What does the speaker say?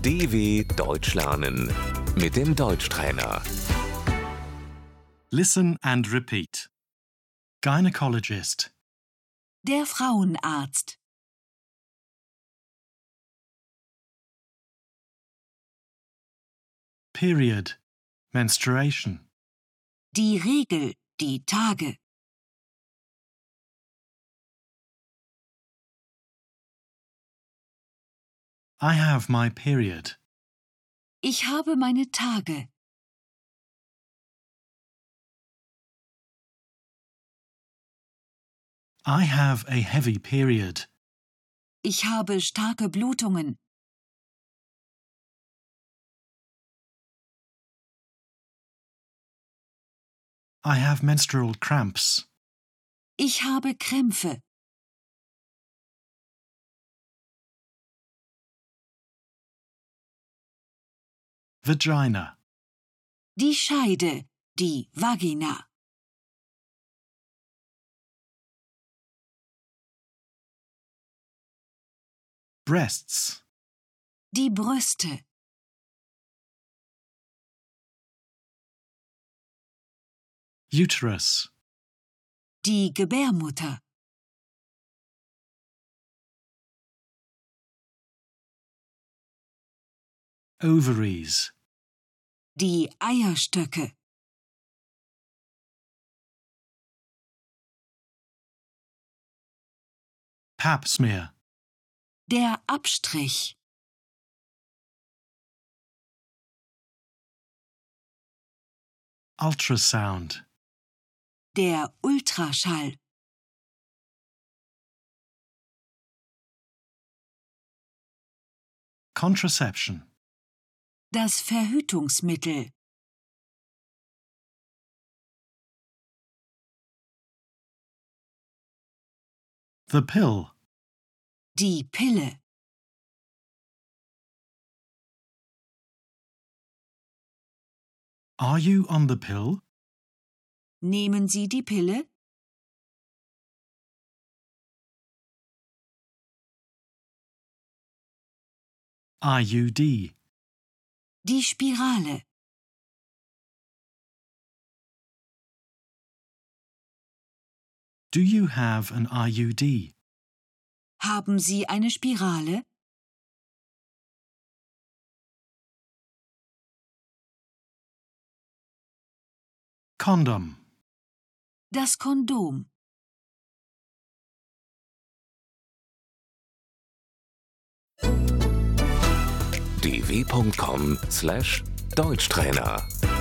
DW Deutsch lernen mit dem Deutschtrainer. Listen and repeat. Gynecologist, Der Frauenarzt. period, menstruation, Die Regel, die Tage. I have my period. Ich habe meine Tage. I have a heavy period. Ich habe starke Blutungen. I have menstrual cramps. Ich habe Krämpfe. Vagina, Die Scheide, die Vagina. breasts, Die Brüste. uterus, Die Gebärmutter. ovaries, Die Eierstöcke. pap smear, Der Abstrich. ultrasound, Der Ultraschall. contraception, Das Verhütungsmittel. the pill, Die Pille. are you on the pill? Nehmen Sie die Pille? IUD, Die Spirale. do you have an IUD? Haben Sie eine Spirale? Condom, Das Kondom. dw.com/Deutschtrainer